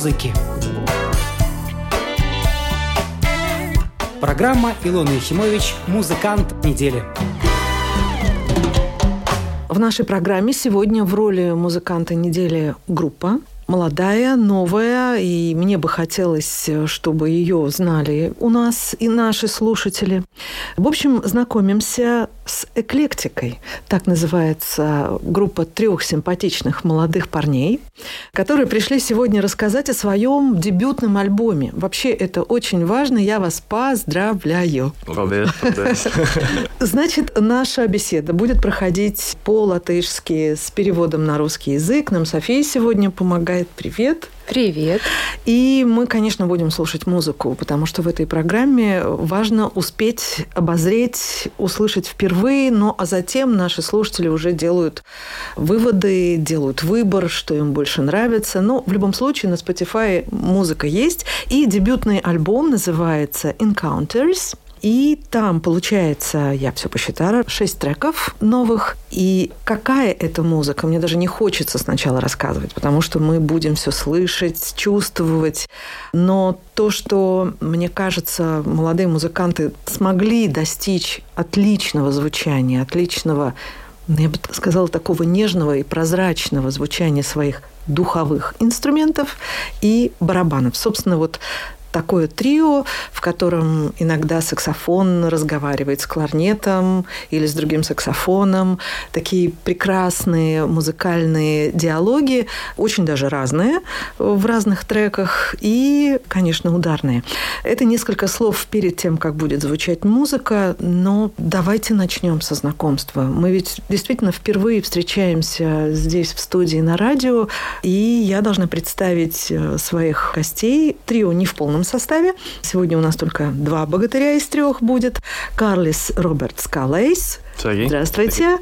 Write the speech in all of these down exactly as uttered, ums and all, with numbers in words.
музыки. Программа Илона Ефимович «Музыкант недели». В нашей программе сегодня в роли музыканта недели группа. Молодая, новая, и мне бы хотелось, чтобы ее знали у нас и наши слушатели. В общем, знакомимся с «Эклектикой». Так называется группа трех симпатичных молодых парней, которые пришли сегодня рассказать о своем дебютном альбоме. Вообще, это очень важно. Я вас поздравляю. Молодец, молодец. Значит, наша беседа будет проходить по-латышски с переводом на русский язык. Нам София сегодня помогает. Привет. Привет. И мы, конечно, будем слушать музыку, потому что в этой программе важно успеть обозреть, услышать впервые, но а затем наши слушатели уже делают выводы, делают выбор, что им больше нравится. Но в любом случае на Spotify музыка есть, и дебютный альбом называется «Encounters». И там, получается, я все посчитала, шесть треков новых. И какая это музыка? Мне даже не хочется сначала рассказывать, потому что мы будем все слышать, чувствовать. Но то, что, мне кажется, молодые музыканты смогли достичь отличного звучания, отличного, я бы сказала, такого нежного и прозрачного звучания своих духовых инструментов и барабанов. Собственно, вот такое трио, в котором иногда саксофон разговаривает с кларнетом или с другим саксофоном. Такие прекрасные музыкальные диалоги, очень даже разные в разных треках и, конечно, ударные. Это несколько слов перед тем, как будет звучать музыка, но давайте начнем со знакомства. Мы ведь действительно впервые встречаемся здесь, в студии на радио, и я должна представить своих гостей. Трио не в полном составе. Сегодня у нас только два богатыря из трех будет. Карлис Робертс Калейс. Sveiki. Здравствуйте.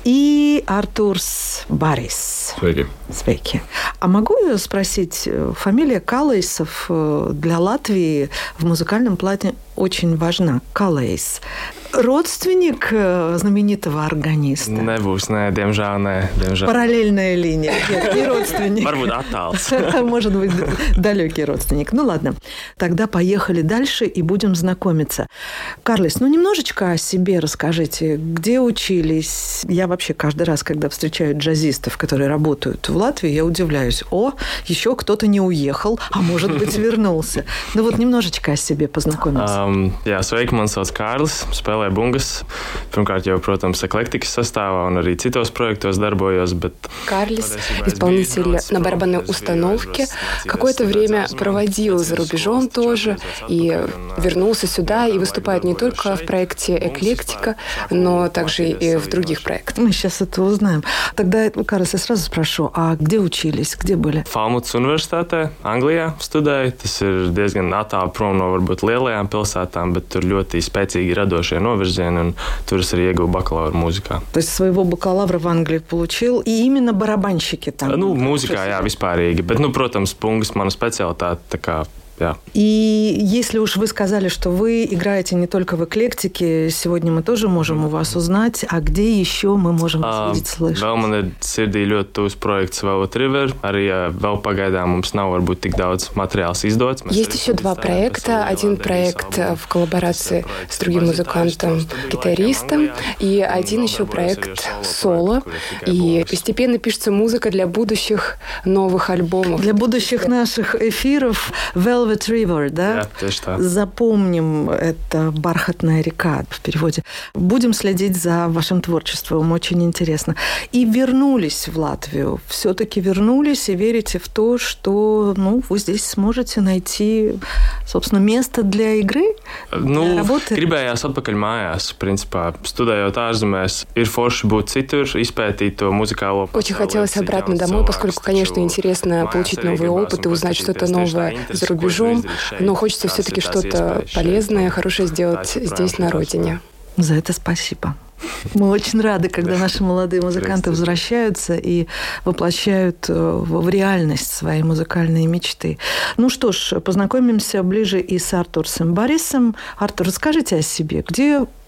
И Артурс Барис. Sveiki. Sveiki. А могу я спросить, фамилия Калейсов для Латвии в музыкальном плане очень важна. Калейс. Родственник знаменитого органиста? Nebūs, nē, diemžēl, nē, diemžēl. Параллельная линия. Нет, не родственник. Varbūt attāls. Может быть, далекий родственник. Ну, ладно. Тогда поехали дальше и будем знакомиться. Карлис, ну, немножечко о себе расскажите. Где учились? Я вообще каждый раз, когда встречаю джазистов, которые работают в Латвии, я удивляюсь. О, еще кто-то не уехал, а может быть, вернулся. Ну, вот немножечко о себе познакомиться. Um, jā, sveiki, man sauc Kārlis. Spēlēju bungas. Pirmkārt, jau, protams, Эклектикas состава, un arī citos projektos darbojos, bet... Карлис, исполнитель на барабанной установке, какое-то время проводил за рубежом тоже и вернулся сюда и выступает не только в проекте «Эклектика», но также и в других проектах. Мы сейчас это узнаем. Тогда, Карлис, я сразу спрошу, а где учились, где были? Falmutas universitātē, Anglijā studēju. Tas ir diezgan attāli prom no varbūt lielajām pilsētām, bet tur ļoti spēcīgi radošie novirzieni, un tur es arī ieguvu bakalaura mūzikā. То есть своего бакалавра в Англии получил, и именно барабанщики там? Nu, mūzikā, jā, vispārīgi. Bet, nu, protams, bungas mana specialitāte, tā kā... Jā. И если уж вы сказали, что вы играете не только в «Эклектике», сегодня мы тоже можем у вас узнать, а где еще мы можем вас видеть, слышать? Vēl man ir sirdī ļoti tuvs projekts Velvet River. Arī vēl pagaidām mums nav varbūt tik daudz материалс издоts. Есть еще два проекта. Один проект в коллаборации с другим музыкантом, гитаристом, и один еще проект соло. И постепенно пишется музыка для будущих новых альбомов. Для будущих наших эфиров Velvet River, да? Yeah, запомним, это «Бархатная река» в переводе. Будем следить за вашим творчеством, очень интересно. И вернулись в Латвию. Все-таки вернулись и верите в то, что ну, вы здесь сможете найти, собственно, место для игры, nu, для работы? Gribējās atpakaļ mājās, principā. Studējot ārzemēs, ir forši būt citur, izpētīt to музыкālo. Очень хотелось обратно домой, поскольку, конечно, интересно получить новый опыт и узнать что-то новое за рубежом. Но хочется все-таки что-то полезное, хорошее сделать здесь, на родине. За это спасибо. Мы очень рады, когда наши молодые музыканты возвращаются и воплощают в реальность свои музыкальные мечты. Ну что ж, познакомимся ближе и с Артурсом Барисом. Артур, расскажите о себе. Где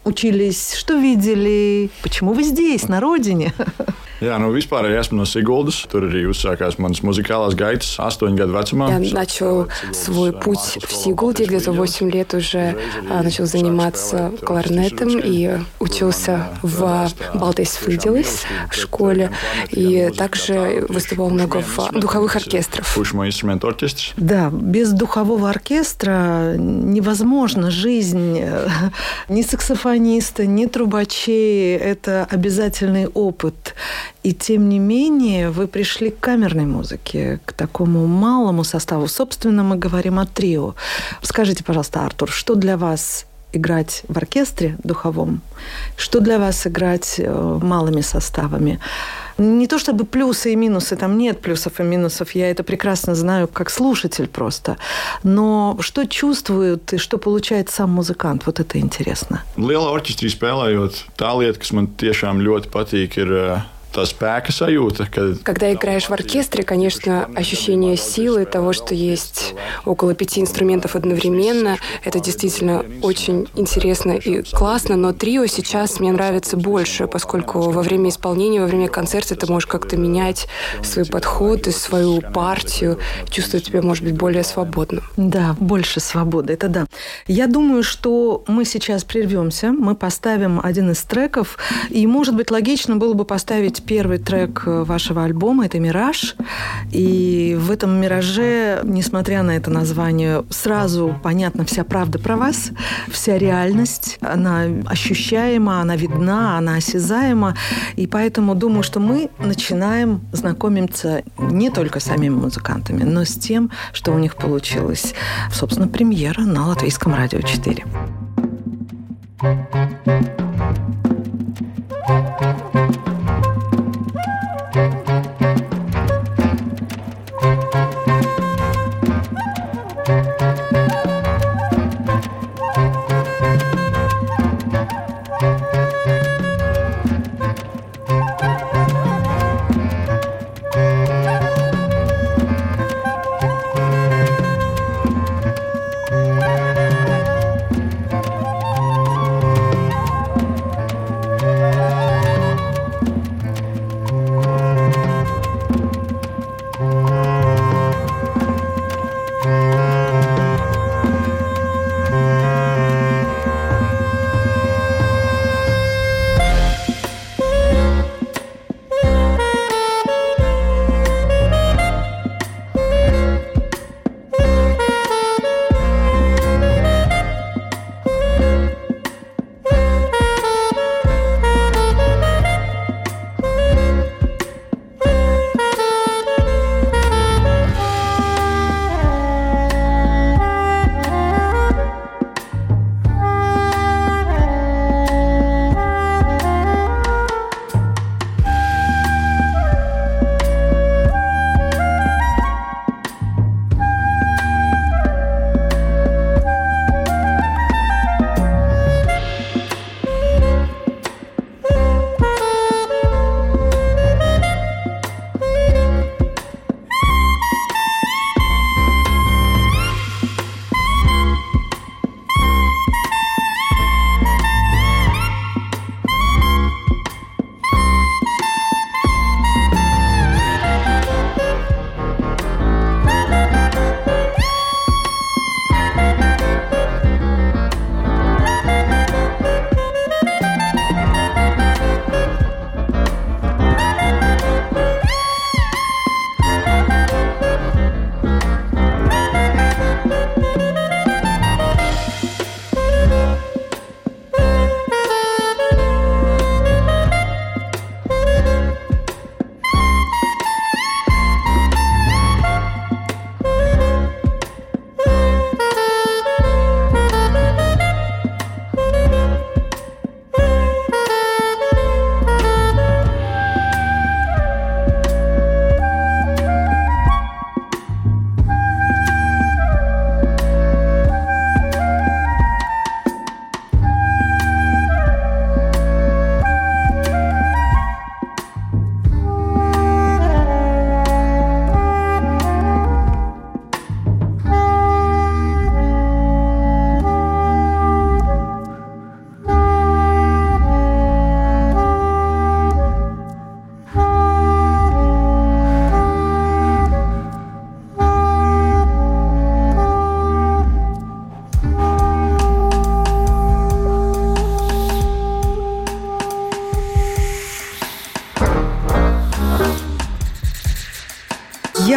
учились, что видели, почему вы здесь, на родине? Jā, nu vispār es esmu no Siguldas. Tur arī uzsākās manas muzikālās gaitas astoņu gadu vecumā. Я начал свой путь в Сигулде, где-то восемь лет уже начал заниматься кларнетом и учился в Балтейс Фиделис в школе. И также выступал много в духовых оркестрах. Да, без духового оркестра невозможна жизнь ни саксофониста, ни трубачей. Это обязательный опыт. И тем не менее вы пришли к камерной музыке, к такому малому составу. Собственно, мы говорим о трио. Скажите, пожалуйста, Артур, что для вас играть в оркестре духовом? Что для вас играть малыми составами? Не то чтобы плюсы и минусы, там нет плюсов и минусов, я это прекрасно знаю как слушатель просто. Но что чувствует и что получает сам музыкант? Вот это интересно. Lielā orķestrī spēlējot, tā lieta, kas man tiešām ļoti patīk, ir та спека sajūta, kad... Когда играешь в оркестре, конечно, ощущение силы, того, что есть около пяти инструментов одновременно, это действительно очень интересно и классно, но трио сейчас мне нравится больше, поскольку во время исполнения, во время концерта ты можешь как-то менять свой подход и свою партию, чувствовать себя, может быть, более свободно. Да, больше свободы, это да. Я думаю, что мы сейчас прервемся, мы поставим один из треков, и, может быть, логично было бы поставить первый трек вашего альбома, это «Мираж». И в этом «Мираже», несмотря на это название, сразу понятна вся правда про вас, вся реальность. Она ощущаема, она видна, она осязаема. И поэтому думаю, что мы начинаем знакомиться не только с самими музыкантами, но с тем, что у них получилось. Собственно, премьера на Латвийском радио четыре.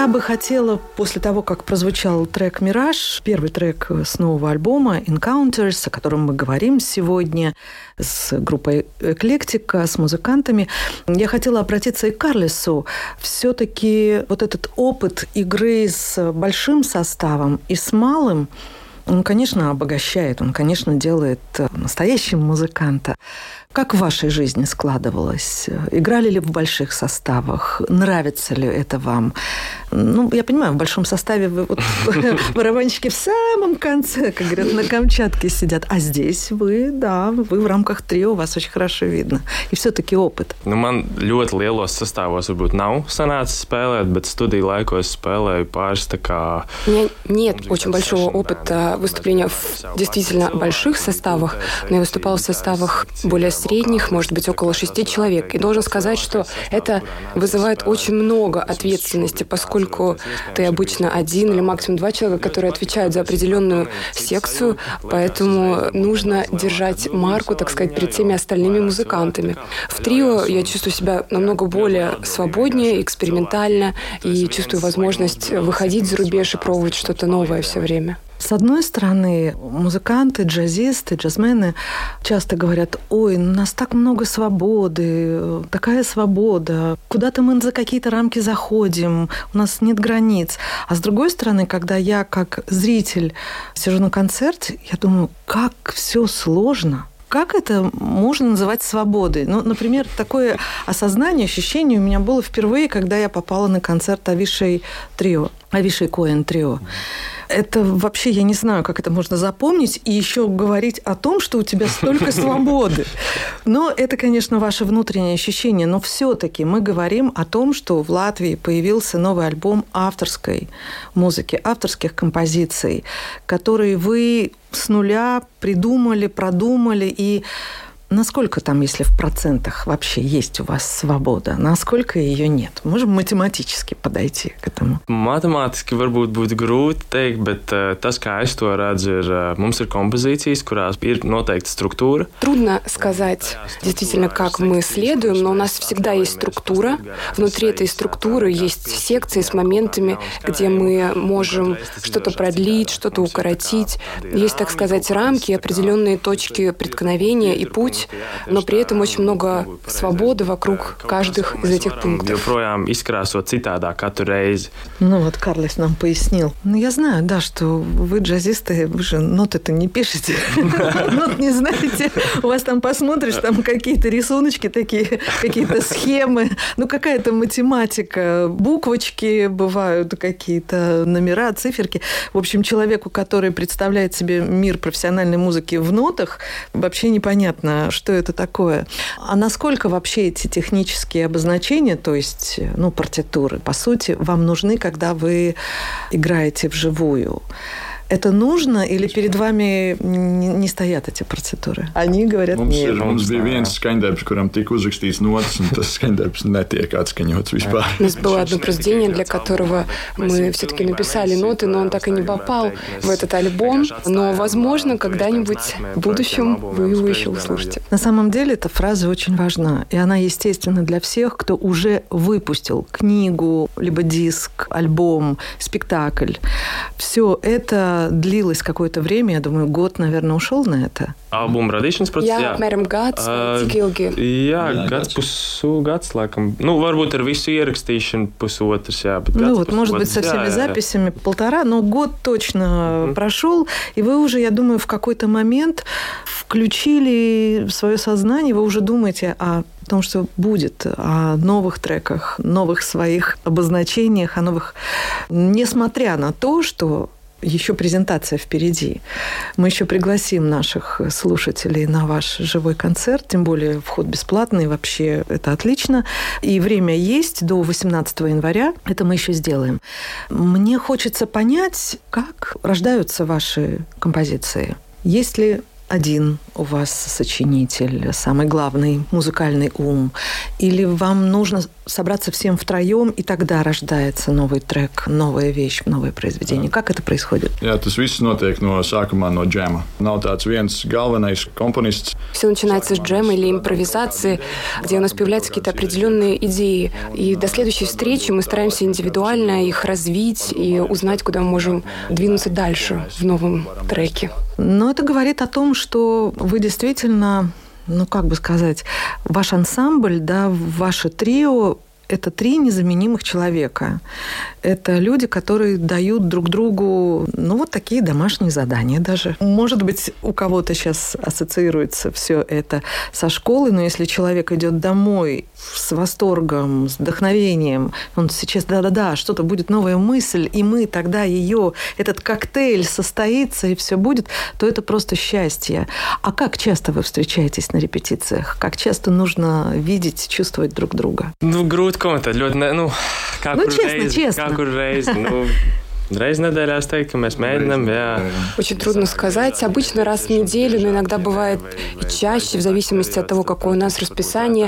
Я бы хотела, после того, как прозвучал трек «Мираж», первый трек с нового альбома «Encounters», о котором мы говорим сегодня, с группой «Эклектика», с музыкантами, я хотела обратиться и к Карлесу. Все-таки вот этот опыт игры с большим составом и с малым, он, конечно, обогащает, он, конечно, делает настоящего музыканта. Как в вашей жизни складывалось? Играли ли в больших составах? Нравится ли это вам? Ну, я понимаю, в большом составе вы вот, барабанщики в самом конце, как говорят, на Камчатке сидят. А здесь вы, да, вы в рамках трио, вас очень хорошо видно. И все-таки опыт. Nu, man ļoti lielos sastāvos varbūt nav sanācis spēlēt, bet studiju laikos spēlēju pāris tā kā... У меня нет очень большого опыта выступления в действительно больших составах, но я выступала в составах более средних, может быть, около шести человек. И должен сказать, что это вызывает очень много ответственности, поскольку ты обычно один или максимум два человека, которые отвечают за определенную секцию, поэтому нужно держать марку, так сказать, перед всеми остальными музыкантами. В трио я чувствую себя намного более свободнее, экспериментально и чувствую возможность выходить за рубеж и пробовать что-то новое все время. С одной стороны, музыканты, джазисты, джазмены часто говорят: ой, у нас так много свободы, такая свобода, куда-то мы за какие-то рамки заходим, у нас нет границ. А с другой стороны, когда я как зритель сижу на концерте, я думаю, как все сложно. Как это можно называть свободой? Ну, например, такое осознание, ощущение у меня было впервые, когда я попала на концерт Авишей Трио, Авишей Коэн Трио. Это вообще, я не знаю, как это можно запомнить и еще говорить о том, что у тебя столько свободы. Но это, конечно, ваше внутреннее ощущение. Но все-таки мы говорим о том, что в Латвии появился новый альбом авторской музыки, авторских композиций, которые вы с нуля придумали, продумали. И насколько там, если в процентах вообще есть у вас свобода, насколько ее нет? Можем математически подойти к этому? Matemātiski varbūt būtu grūti teikt, bet uh, tas, kā es to redzu, ir, uh, mums ir kompozīcijas, kurās ir noteikta структура. Трудно сказать действительно, как мы следуем, но у нас всегда есть структура. Внутри этой структуры есть секции с моментами, где мы можем что-то продлить, что-то укоротить. Есть, так сказать, рамки, определенные точки преткновения и путь, но при этом очень много свободы вокруг каждых из этих пунктов. Ну вот Карлес нам пояснил. Ну я знаю, да, что вы джазисты, вы же ноты-то не пишете, нот не знаете. У вас там посмотришь, там какие-то рисуночки такие, какие-то схемы, ну какая-то математика, буквочки бывают, какие-то номера, циферки. В общем, человеку, который представляет себе мир профессиональной музыки в нотах, вообще непонятно, что это такое. А насколько вообще эти технические обозначения, то есть, ну, партитуры, по сути, вам нужны, когда вы играете вживую? Это нужно или перед вами не, не стоят эти партитуры? Они говорят, mums нет. Ir, mums bija viens skaņdarbs, kuram tika uzrakstīts notis, un tas skaņdarbs netiek atskaņots vispār. У нас было одно произведение, для которого мы все-таки написали ноты, но он так и не попал в этот альбом. Но, возможно, когда-нибудь в будущем вы его еще услышите. На самом деле эта фраза очень важна, и она естественна для всех, кто уже выпустил книгу, либо диск, альбом, спектакль. Все это длилось какое-то время, я думаю, год, наверное, ушел на это. Albuma radīšanas procesā. Jā, apmēram gads, cik ilgi? Jā, gads, pusu gads, laikam. Ну, varbūt ar visu ierakstīšanu pusotrs, jā. Bet ну вот, может быть, со всеми записями полтора, но год точно mm-hmm. прошел, и вы уже, я думаю, в какой-то момент включили в свое сознание, вы уже думаете о том, что будет, о новых треках, новых своих обозначениях, о новых... Несмотря на то, что еще презентация впереди. Мы еще пригласим наших слушателей на ваш живой концерт, тем более вход бесплатный, вообще это отлично. И время есть до восемнадцатого января, это мы еще сделаем. Мне хочется понять, как рождаются ваши композиции. Есть ли один у вас сочинитель, самый главный музыкальный ум? Или вам нужно собраться всем втроем, и тогда рождается новый трек, новая вещь, новое произведение? Как это происходит? Jā, tas viss notiek no sākumā no džema. Nav tāds viens galvenais komponists. Все начинается с джема или импровизации, где у нас появляются какие-то определенные идеи. И до следующей встречи мы стараемся индивидуально их развить и узнать, куда мы можем двинуться дальше в новом треке. Но это говорит о том, что вы действительно, ну как бы сказать, ваш ансамбль, да, ваше трио – это три незаменимых человека. Это люди, которые дают друг другу, ну, вот такие домашние задания даже. Может быть, у кого-то сейчас ассоциируется все это со школой, но если человек идет домой с восторгом, с вдохновением, он сейчас, да-да-да, что-то будет новая мысль, и мы тогда ее, этот коктейль состоится, и все будет, то это просто счастье. А как часто вы встречаетесь на репетициях? Как часто нужно видеть, чувствовать друг друга? Ну, grūti komentēt. Ļoti, ne, nu, kā nu, kur честно, reizi, честно. kā kur reizi, nu, reiz nedēļā es teiktu, ka mēs mēģinām, jā. Очень трудно сказать. Обычно раз в неделю, но иногда бывает и чаще, в зависимости от того, какое у нас расписание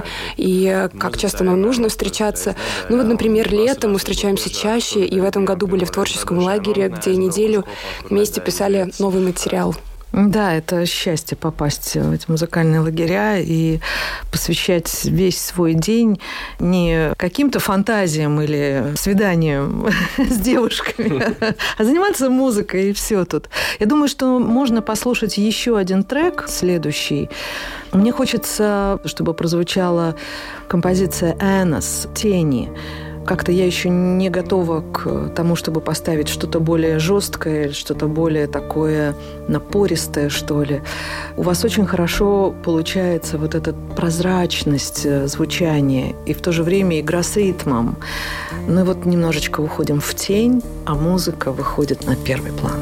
и как часто нам нужно встречаться. Ну вот, например, летом мы встречаемся чаще, и в этом году были в творческом лагере, где неделю вместе писали новый материал. Да, это счастье попасть в эти музыкальные лагеря и посвящать весь свой день не каким-то фантазиям или свиданиям с девушками, а заниматься музыкой, и все тут. Я думаю, что можно послушать еще один трек, следующий. Мне хочется, чтобы прозвучала композиция «Энос» «Тени». Как-то я еще не готова к тому, чтобы поставить что-то более жесткое, что-то более такое напористое, что ли. У вас очень хорошо получается вот эта прозрачность звучания и в то же время игра с ритмом. Ну и вот немножечко уходим в тень, а музыка выходит на первый план.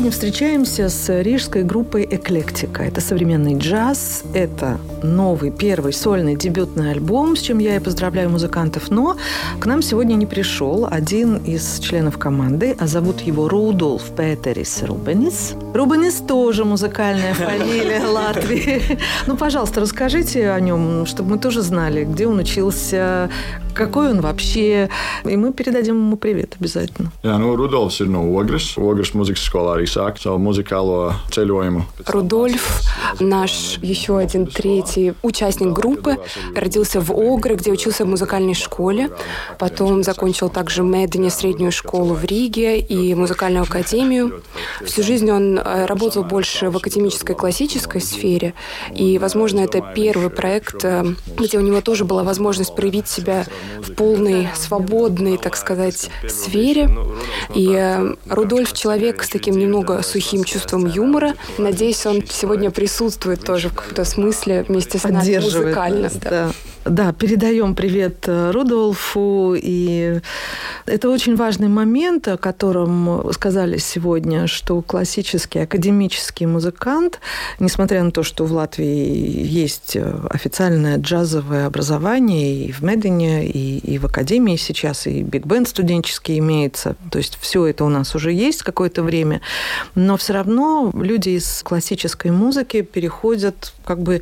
сегодня встречаемся с рижской группой «Эклектика». Это современный джаз, это новый, первый сольный дебютный альбом, с чем я и поздравляю музыкантов. Но к нам сегодня не пришел один из членов команды, а зовут его Рудольф Петерис Рубенис. Рубенис тоже музыкальная фамилия Латвии. Ну, пожалуйста, расскажите о нем, чтобы мы тоже знали, где он учился, какой он вообще. И мы передадим ему привет обязательно. Jā, nu, Rudolfs ir no Ogres. Ogres mūzikas skolā arī sāk savu muzikālo ceļojumu. Рудольф, наш еще один третий участник группы, родился в Огре, где учился в музыкальной школе. Потом закончил также Медине среднюю школу в Риге и музыкальную академию. Всю жизнь он работал больше в академической классической сфере. И, возможно, это первый проект, где у него тоже была возможность проявить себя в полной, свободной, так сказать, сфере. И Рудольф человек с таким немного сухим чувством юмора. Надеюсь, он сегодня присутствует тоже в каком-то смысле вместе с нами музыкально. Да. Да, передаем привет Рудольфу. И это очень важный момент, о котором сказали сегодня, что классический академический музыкант, несмотря на то, что в Латвии есть официальное джазовое образование и в Медине, и, и в академии сейчас, и биг-бенд студенческий имеется, то есть все это у нас уже есть какое-то время, но все равно люди из классической музыки переходят как бы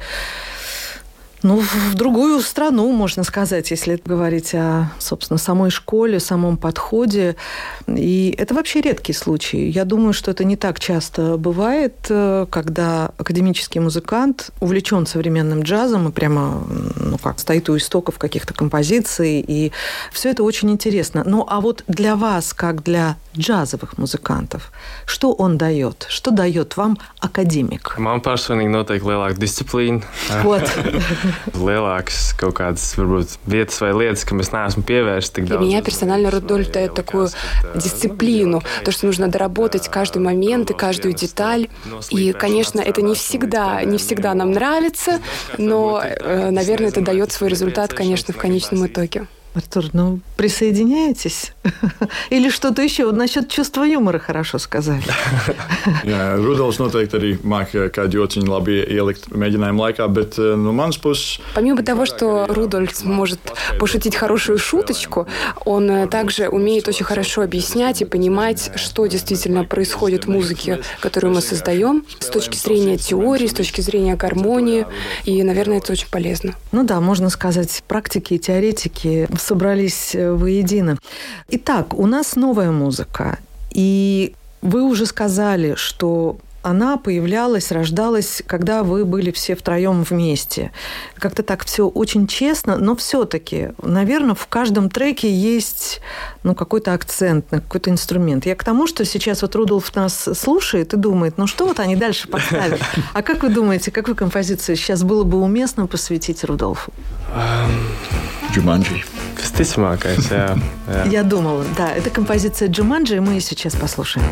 Ну, в другую страну, можно сказать, если говорить о, собственно, самой школе, самом подходе. И это вообще редкий случай. Я думаю, что это не так часто бывает, когда академический музыкант увлечен современным джазом и прямо, ну как, стоит у истоков каких-то композиций. И все это очень интересно. Ну, а вот для вас, как для джазовых музыкантов, что он дает? Что дает вам академик? Man personīgi noteikti lielāka disciplīna. Вот. Lielākas kaut kādas, varbūt, vietas vai lietas, kam es neesmu pievērsts tik Для daudz. меня персонально Рудольф дает такую дисциплину, то, что нужно доработать каждый момент и каждую деталь. И, конечно, это не всегда, не всегда нам нравится, но, наверное, это дает свой результат, конечно, в конечном итоге. Артур, ну, присоединяетесь? Или что-то еще? Вот насчет чувства юмора хорошо сказали. Jā, Rudolfs noteikti arī māca kādu jociņu labi ielikt mēģinājumu laikā, bet no manas puses... Помимо того, что Рудольф может пошутить хорошую шуточку, он также умеет очень хорошо объяснять и понимать, что действительно происходит в музыке, которую мы создаем, с точки зрения теории, с точки зрения гармонии. И, наверное, это очень полезно. Ну да, можно сказать, практики и теоретики собрались воедино. Итак, у нас новая музыка. И вы уже сказали, что она появлялась, рождалась, когда вы были все втроем вместе. Как-то так все очень честно, но все-таки, наверное, в каждом треке есть ну, какой-то акцент, какой-то инструмент. Я к тому, что сейчас вот Рудольф нас слушает и думает, ну что вот они дальше поставят. А как вы думаете, какую композицию сейчас было бы уместно посвятить Рудольфу? Джуманджи. Visticamākais, jā, jā. Я думала, да, это композиция Джуманджи, и мы ее сейчас послушаем.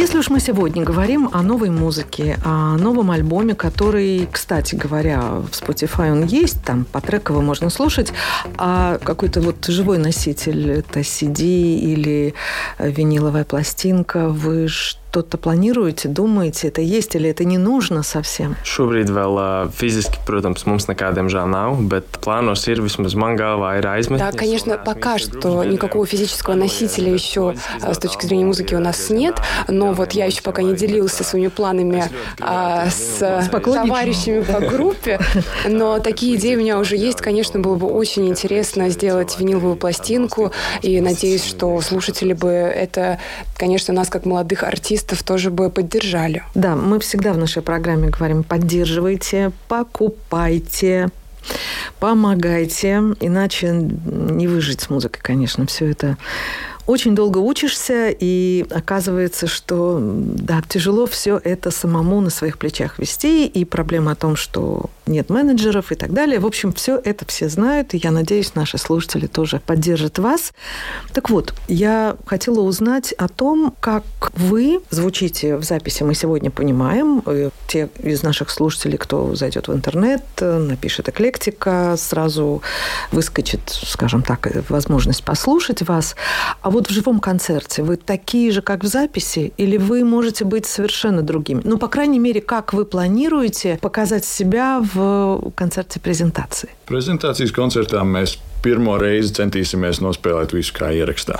Если уж мы сегодня говорим о новой музыке, о новом альбоме, который, кстати говоря, в Spotify он есть, там по треково можно слушать, а какой-то вот живой носитель, это си ди или виниловая пластинка, вы что-то планируете, думаете, это есть или это не нужно совсем? Šobrīd vēl физически, protams, mums nekā, diemžēl, nav, bet plānos ir vismaz man galvā ir aizmetnis. Да, конечно, пока что никакого физического носителя еще с точки зрения музыки у нас нет, но вот я еще пока не делился своими планами а, с, с товарищами по группе, но такие идеи у меня уже есть. Конечно, было бы очень интересно сделать виниловую пластинку, и надеюсь, что слушатели бы это, конечно, нас как молодых артистов тоже бы поддержали. Да, мы всегда в нашей программе говорим: поддерживайте, покупайте, помогайте, иначе не выжить с музыкой, конечно, все это. Очень долго учишься, и оказывается, что да, тяжело все это самому на своих плечах вести, и проблема о том, что нет менеджеров и так далее. В общем, все это все знают, и я надеюсь, наши слушатели тоже поддержат вас. Так вот, я хотела узнать о том, как вы звучите в записи. Мы сегодня понимаем, те из наших слушателей, кто зайдет в интернет, напишет «Эклектика», сразу выскочит, скажем так, возможность послушать вас. А вот в живом концерте вы такие же, как в записи, или вы можете быть совершенно другими? Ну, по крайней мере, как вы планируете показать себя в концерте презентации? Prezentācijas koncertā mēs pirmo reizi centīsimies nospēlēt visu kā ierakstā.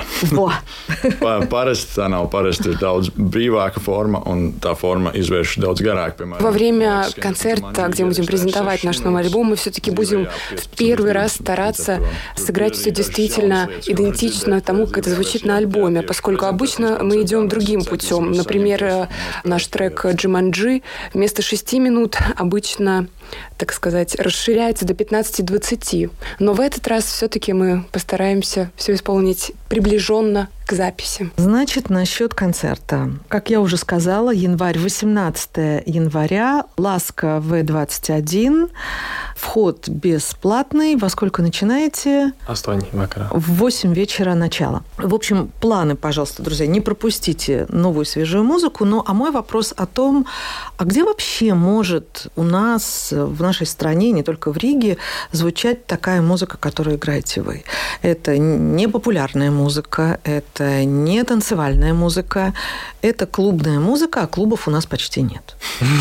Parasti tā nav, parasti ir daudz brīvāka форма, un tā форма izvērš daudz гарāk. Во время концерта, где мы будем презентовать наш новый альбом, мы все-таки будем в первый раз стараться сыграть все действительно идентично тому, как это звучит на альбоме, поскольку обычно мы идем другим путем. Например, наш трек «Джуманджи» вместо шести минут обычно, так сказать, расширяется до пятнадцати-двадцати. Но в этот раз все-таки мы постараемся все исполнить приближенно к записи. Значит, насчет концерта. Как я уже сказала, январь, восемнадцатого января, Ласка вэ двадцать один. Вход бесплатный. Во сколько начинаете? Восемь вечера. В восемь вечера начало. В общем, планы, пожалуйста, друзья, не пропустите новую свежую музыку. Ну, а мой вопрос о том, а где вообще может у нас, в нашей стране, не только в Риге, звучать такая музыка, которую играете вы? Это не популярная музыка, это не танцевальная музыка, это клубная музыка, а клубов у нас почти нет.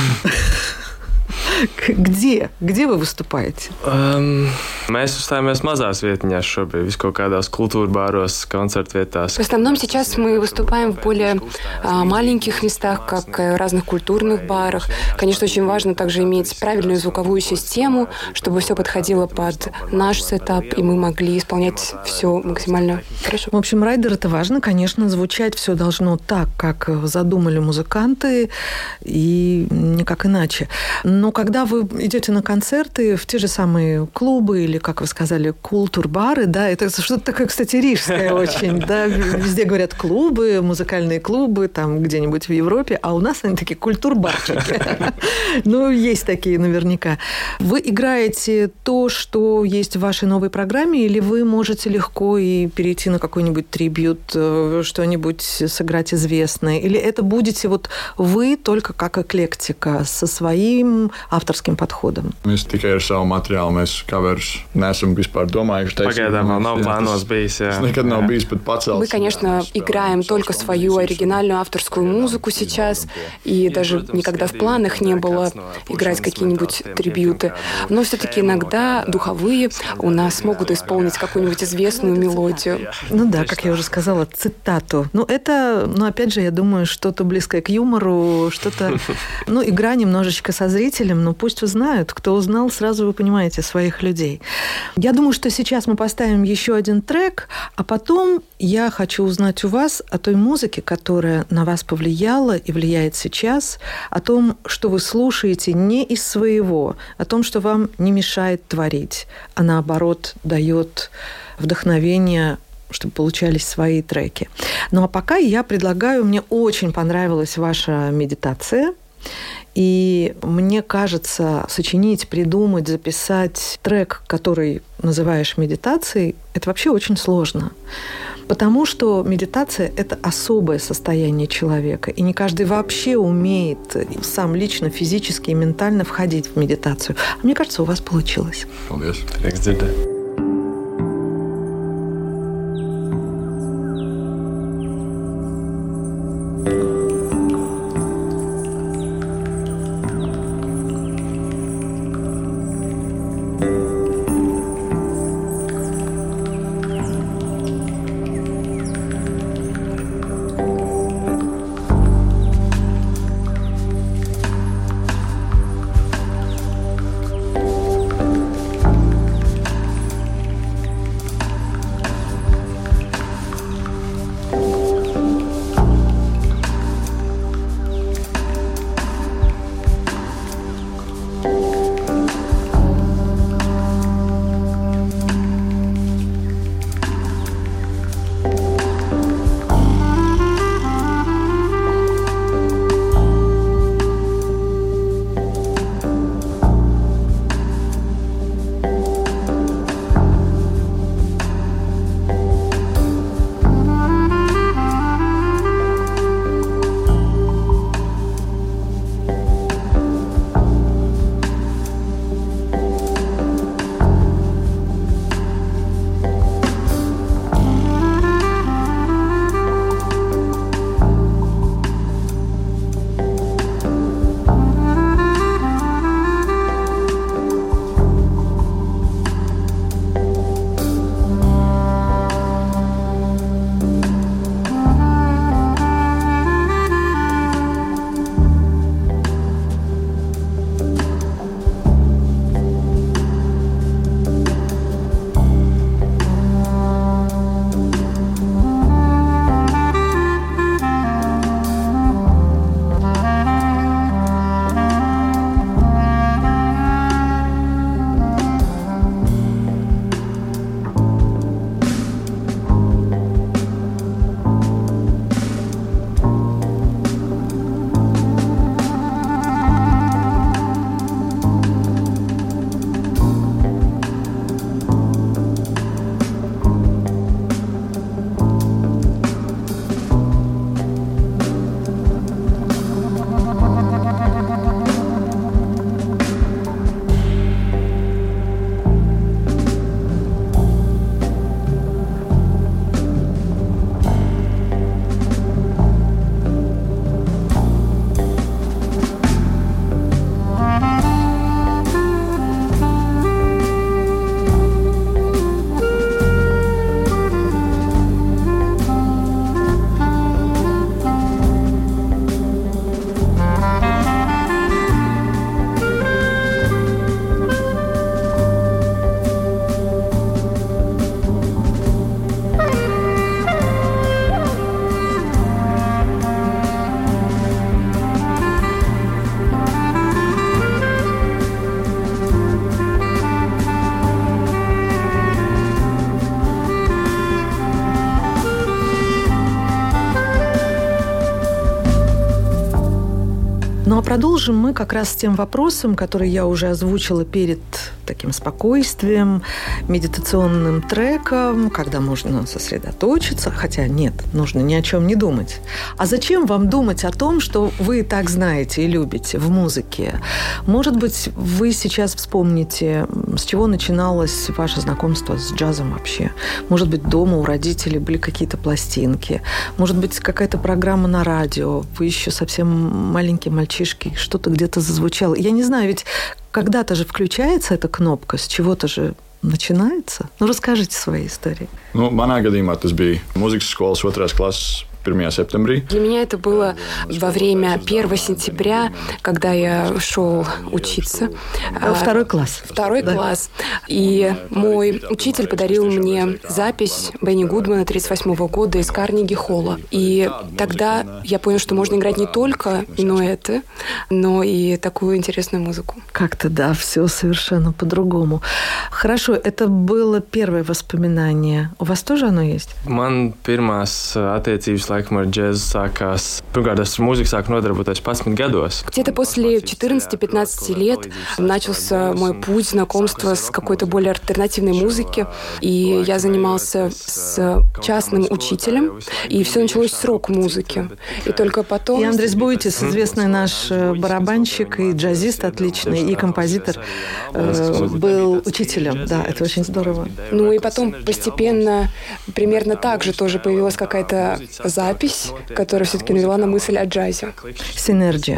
Где? Где вы выступаете? Um, mēs uzstājamies mazās vietiņās šobrīd, vis kaut kādās kultūra bāros, концерт vietās. В основном сейчас мы выступаем в более а, маленьких местах, как в разных культурных барах. Конечно, очень важно также иметь правильную звуковую систему, чтобы все подходило под наш сетап, и мы могли исполнять все максимально хорошо. В общем, райдер это важно. Конечно, звучать все должно так, как задумали музыканты, и никак иначе. Но когда вы идете на концерты в те же самые клубы или, как вы сказали, культур-бары, да, это что-то такое, кстати, рижское очень, да, везде говорят клубы, музыкальные клубы, там где-нибудь в Европе, а у нас они такие культур-барчики. Ну, есть такие наверняка. Вы играете то, что есть в вашей новой программе, или вы можете легко и перейти на какой-нибудь трибьют, что-нибудь сыграть известное, или это будете вот вы только как эклектика со своим авторским подходом? Mēs tikai ar savu materiālu, mēs coverus neesam vispār domājuši. Pagaidām vēl nav plānos bijis, jā. Nekad nav bijis pat pacēlts. Мы, конечно, играем только свою оригинальную авторскую музыку сейчас, и даже никогда в планах не было играть какие-нибудь трибьюты. Но все-таки иногда духовые у нас могут исполнить какую-нибудь известную мелодию. Ну да, как я уже сказала, цитату. Ну это, ну опять же, я думаю, что-то близкое к юмору, что-то, ну игра немножечко со зрителем, но пусть узнают. Кто узнал, сразу вы понимаете своих людей. Я думаю, что сейчас мы поставим еще один трек, а потом я хочу узнать у вас о той музыке, которая на вас повлияла и влияет сейчас, о том, что вы слушаете не из своего, о том, что вам не мешает творить, а наоборот дает вдохновение, чтобы получались свои треки. Ну а пока я предлагаю, мне очень понравилась ваша медитация. И мне кажется, сочинить, придумать, записать трек, который называешь медитацией, это вообще очень сложно. Потому что медитация – это особое состояние человека, и не каждый вообще умеет сам лично, физически и ментально входить в медитацию. А мне кажется, у вас получилось. Paldies. Prieks dzirdēt. Ну а продолжим мы как раз с тем вопросом, который я уже озвучила перед таким спокойствием, медитационным треком, когда можно сосредоточиться, хотя нет, нужно ни о чем не думать. А зачем вам думать о том, что вы так знаете и любите в музыке? Может быть, вы сейчас вспомните, с чего начиналось ваше знакомство с джазом вообще? Может быть, дома у родителей были какие-то пластинки? Может быть, какая-то программа на радио? Вы еще совсем маленький мальчишки, что-то где-то зазвучало. Я не знаю, ведь когда-то же включается эта кнопка, с чего-то же начинается. Ну, расскажите свои истории. Nu, manā gadījumā tas bija mūzikas skolas otrās klases первого сентября. Для меня это было во время первого сентября, когда я шел учиться. Второй класс. Второй да. класс. И мой учитель подарил мне запись Бенни Гудмана тридцать восьмого года из Карнеги-холла. И тогда я понял, что можно играть не только минуэты, но и такую интересную музыку. Как-то, да, все совершенно по-другому. Хорошо, это было первое воспоминание. У вас тоже оно есть? Man pirmās attiecības laikam ar džēzu sākās. Pirmkārt, es ar mūziku sāku nodarboties пятнадцать gados. Где-то после четырнадцати-пятнадцати лет начался мой путь знакомства с какой-то более альтернативной музыки. И я занимался с частным учителем. И все началось с рок-музыки. И только потом... И Андрис Буйтис, известный наш барабанщик и джазист отличный, и композитор, э, был учителем. Да, это очень здорово. Ну и потом постепенно, примерно так же тоже появилась какая-то запись, которая все-таки навела на мысль о джазе. Синергия.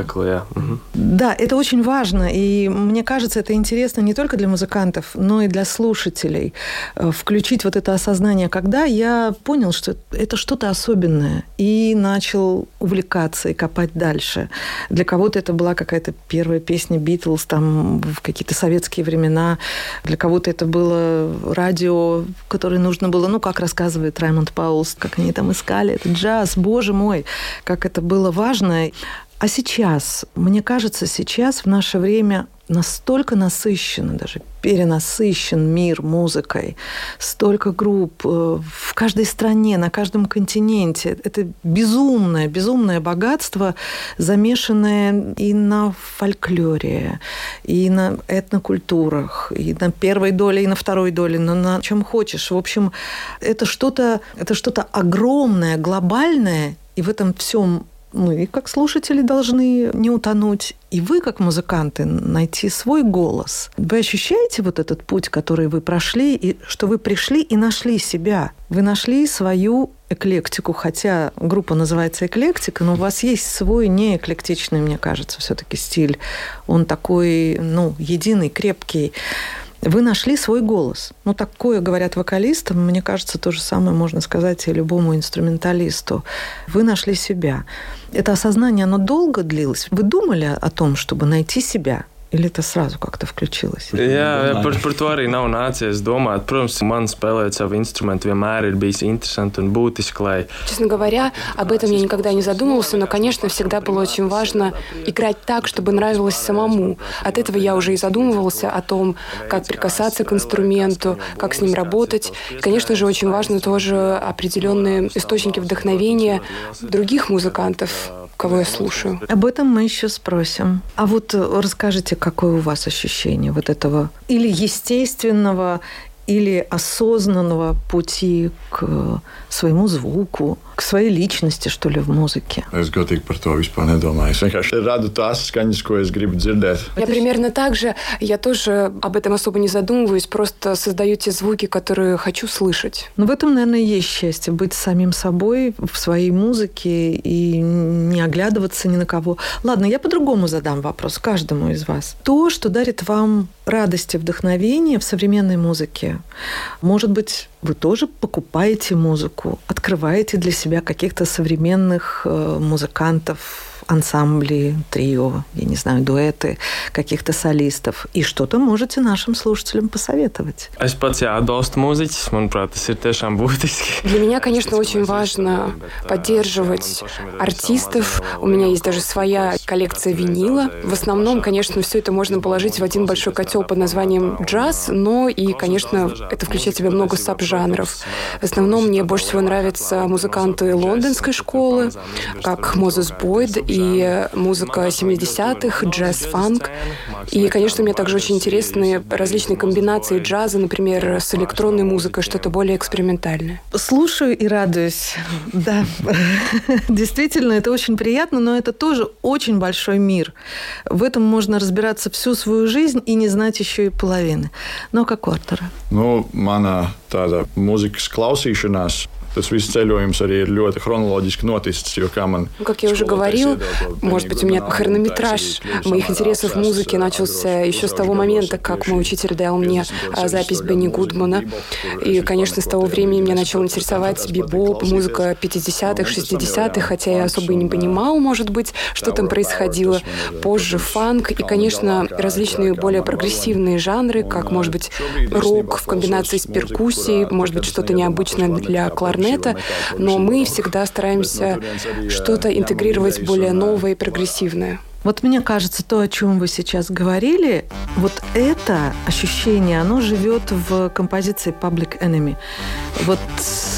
Да, это очень важно. И мне кажется, это интересно не только для музыкантов, но и для слушателей. Включить вот это осознание, когда я понял, что это что-то особенное, и начал увлекаться и копать дальше. Для кого-то это была какая-то первая песня Битлз там в какие-то советские времена. Для кого-то это было радио, которое нужно было, ну, как рассказывает Раймонд Паулс, как они там искали этот джаз. Боже мой, как это было важно. А сейчас, мне кажется, сейчас в наше время настолько насыщен, даже перенасыщен мир музыкой, столько групп в каждой стране, на каждом континенте. Это безумное, безумное богатство, замешанное и на фольклоре, и на этнокультурах, и на первой доле, и на второй доле, но на чем хочешь. В общем, это что-то, это что-то огромное, глобальное, и в этом всем мы, как слушатели, должны не утонуть. И вы, как музыканты, найти свой голос. Вы ощущаете вот этот путь, который вы прошли, и что вы пришли и нашли себя? Вы нашли свою эклектику, хотя группа называется «Эклектика», но у вас есть свой неэклектичный, мне кажется, все-таки стиль. Он такой, ну, единый, крепкий. Вы нашли свой голос. Ну, такое говорят вокалистам. Мне кажется, то же самое можно сказать и любому инструменталисту. Вы нашли себя. Это осознание, оно долго длилось? Вы думали о том, чтобы найти себя? Или это сразу как-то включилось? Jā, par, par to arī nav nācies domāt. Protams, man spēlēt savu instrumentu vienmēr ir bijis interesanti un būtiski, lai... Честно говоря, об этом я никогда не задумывался, но, конечно, всегда было очень важно играть так, чтобы нравилось самому. От этого я уже и задумывался о том, как прикасаться к инструменту, как с ним работать. И, конечно же, очень важно тоже определенные источники вдохновения других музыкантов, кого я слушаю. Об этом мы еще спросим. А вот расскажите, какое у вас ощущение вот этого или естественного, или осознанного пути к своему звуку, к своей личности, что ли, в музыке? Es godīgi par to vispār nedomāju. Es vienkārši radu tās skaņas, ko es gribu dzirdēt. Я примерно так же. Я тоже об этом особо не задумываюсь, просто создаю те звуки, которые хочу слышать. Но в этом, наверное, есть счастье, быть самим собой в своей музыке и не оглядываться ни на кого. Ладно, я по-другому задам вопрос каждому из вас. То, что дарит вам радость и вдохновение в современной музыке, может быть, вы тоже покупаете музыку, открываете для себя каких-то современных музыкантов, ансамбли, трио, я не знаю, дуэты, каких-то солистов. И что-то можете нашим слушателям посоветовать. Es pats atbalstu mūziķus, manuprāt, tas ir tiešām būtiski. Для меня, конечно, очень важно поддерживать артистов. У меня есть даже своя коллекция винила. В основном, конечно, все это можно положить в один большой котел под названием джаз, но и, конечно, это включает в себя много саб-жанров. В основном мне больше всего нравятся музыканты лондонской школы, как Мозес Бойд, и музыка семидесятых, джаз-фанк. И, конечно, мне также очень интересны различные комбинации джаза, например, с электронной музыкой, что-то более экспериментальное. Слушаю и радуюсь. Да, действительно, это очень приятно, но это тоже очень большой мир. В этом можно разбираться всю свою жизнь и не знать еще и половины. Но как у Артура? Nu, mana tāda mūzikas klausīšanās. Tas viss ceļojums arī ir ļoti хронологически noticis, jo kā man... Как я уже говорил, может быть, у меня хронометраж моих интересов в музыке начался еще с того момента, как мой учитель дал мне запись Бенни Гудмана. И, конечно, с того времени меня начал интересовать бибоп, музыка пятидесятых, шестидесятых, хотя я особо и не понимал, может быть, что там происходило. Позже фанк и, конечно, различные более прогрессивные жанры, как, может быть, рок в комбинации с перкуссией, может быть, что-то необычное для кларнета. Но мы всегда стараемся что-то интегрировать более новое и прогрессивное. Вот мне кажется, то, о чем вы сейчас говорили, вот это ощущение, оно живет в композиции Public Enemy. Вот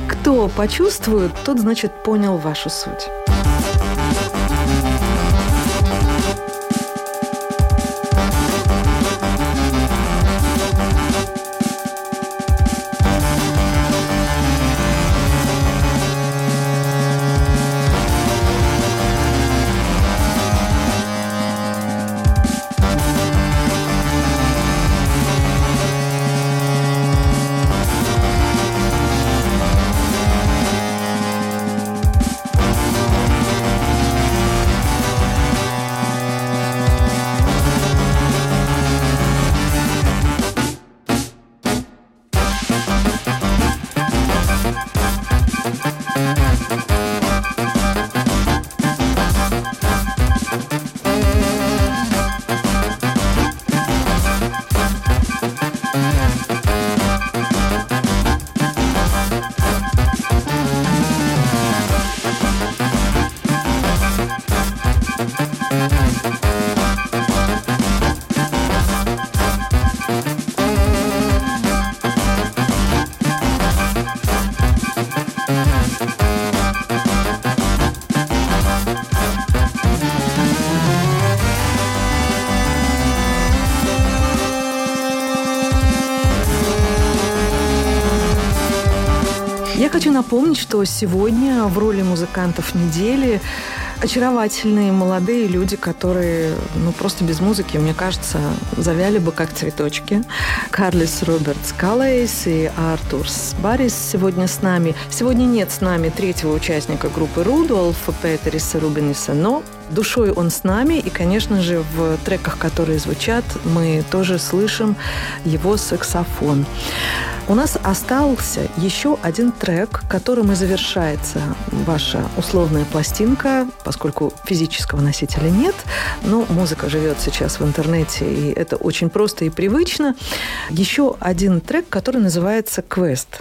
Кто почувствует, тот, значит, понял вашу суть. Я хочу напомнить, что сегодня в роли музыкантов недели очаровательные молодые люди, которые, ну, просто без музыки, мне кажется, завяли бы как цветочки. Карлис Робертс Каллейс и Артурс Барис сегодня с нами. Сегодня нет с нами третьего участника группы Рудольфа Петериса Рубениса, но душой он с нами, и, конечно же, в треках, которые звучат, мы тоже слышим его саксофон. У нас остался еще один трек, которым и завершается ваша условная пластинка, поскольку физического носителя нет, но музыка живет сейчас в интернете, и это очень просто и привычно. Еще один трек, который называется «Квест».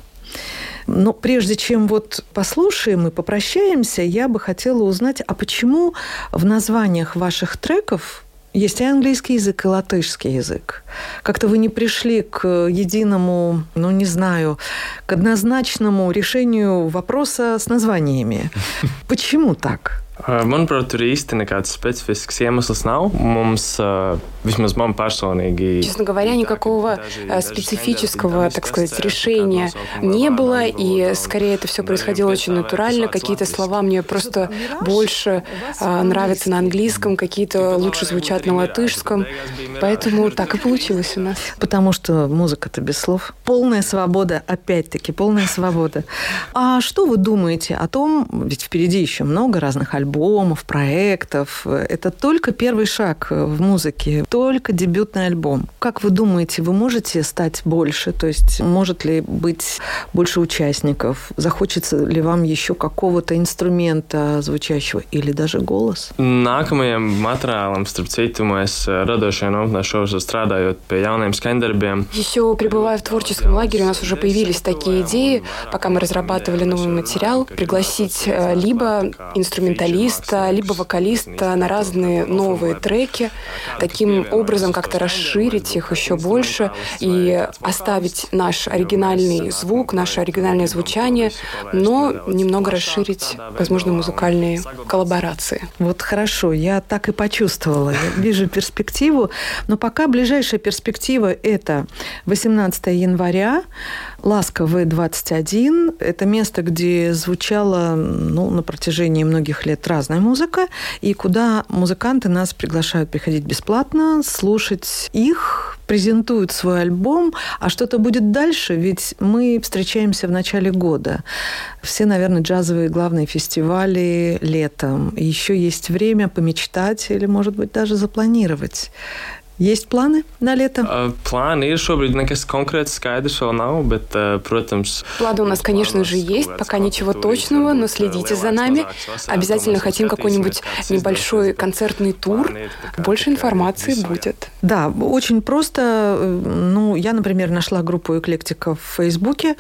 Но прежде чем вот послушаем и попрощаемся, я бы хотела узнать, а почему в названиях ваших треков есть и английский язык, и латышский язык? Как-то вы не пришли к единому, ну, не знаю, к однозначному решению вопроса с названиями. Почему так? Manuprāt, tur īsti nekāds специфisks iemesls nav. Mums, vismaz man personīgi... Честно говоря, никакого специфического, так сказать, решения не было, и скорее это все происходило очень натурально. Какие-то слова мне просто больше нравятся на английском, какие-то лучше звучат на латышском. Поэтому так и получилось у нас. Потому что музыка-то без слов. Полная свобода, опять-таки, полная свобода. А что вы думаете о том, ведь впереди еще много разных альбомов, альбомов, проектов. Это только первый шаг в музыке, только дебютный альбом. Как вы думаете, вы можете стать больше? То есть может ли быть больше участников? Захочется ли вам еще какого-то инструмента звучащего или даже голос? Nākamajam материалам, starp citu, mēs radošajā nometnē šobrīd strādājot pie jauniem skaņdarbiem. Еще пребывая в творческом лагере, у нас уже появились такие идеи, пока мы разрабатывали новый материал, пригласить либо инструменталиста, либо вокалиста на разные новые треки, таким образом как-то расширить их еще больше и оставить наш оригинальный звук, наше оригинальное звучание, но немного расширить, возможно, музыкальные коллаборации. Вот хорошо, я так и почувствовала. Я вижу перспективу, но пока ближайшая перспектива – это восемнадцатого января, Ласка вэ двадцать один. Это место, где звучала, ну, на протяжении многих лет разная музыка, и куда музыканты нас приглашают приходить бесплатно, слушать их, презентуют свой альбом. А что-то будет дальше? Ведь мы встречаемся в начале года. Все, наверное, джазовые главные фестивали летом. Еще есть время помечтать или, может быть, даже запланировать. Есть планы на лето? Планы ir šobrīd nekas konkrēts skaidrs vēl nav, bet, protams... Планы у нас, конечно же, есть, пока ничего точного, но следите за нами. Обязательно хотим какой-нибудь небольшой концертный тур. Больше информации будет. Да, очень просто. Ну, я, например, нашла группу «Эклектика» в Фейсбуке,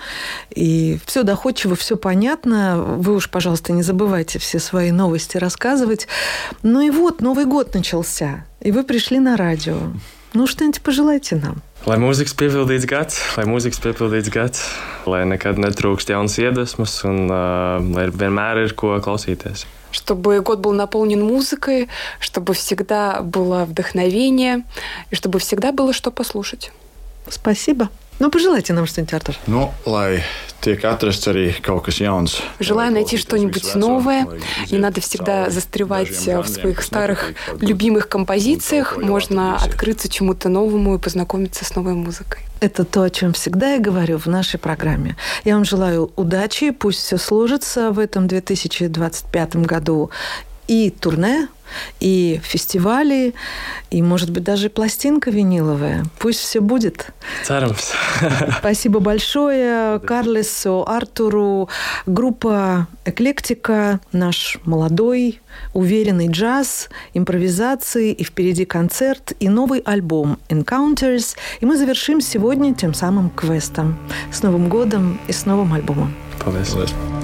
и все доходчиво, все понятно. Вы уж, пожалуйста, не забывайте все свои новости рассказывать. Ну и вот, Новый год начался. И вы пришли на радио. Ну, что-нибудь пожелайте нам. Lai mūzikas piepildīts gads, lai mūzikas piepildīts gads, lai nekad netrūkst jaunas iedvesmas un uh, lai vienmēr ir ko klausīties. Чтобы год был наполнен музыкой, чтобы всегда было вдохновение и чтобы всегда было что послушать. Спасибо. Ну, пожелайте нам что-нибудь, Артур. Nu, lai tiek atrasts arī kaut kas jauns. Желаю найти что-нибудь новое. Не надо всегда застревать в своих старых любимых композициях. Можно открыться чему-то новому и познакомиться с новой музыкой. Это то, о чем всегда я говорю в нашей программе. Я вам желаю удачи, пусть все сложится в этом две тысячи двадцать пятом году. И турне, и фестивали, и, может быть, даже пластинка виниловая. Пусть все будет. Царамс. Спасибо большое Карлесу, Артуру. Группа «Эклектика», наш молодой, уверенный джаз, импровизации, и впереди концерт, и новый альбом «Encounters». И мы завершим сегодня тем самым квестом. С Новым годом и с новым альбомом. Paldies.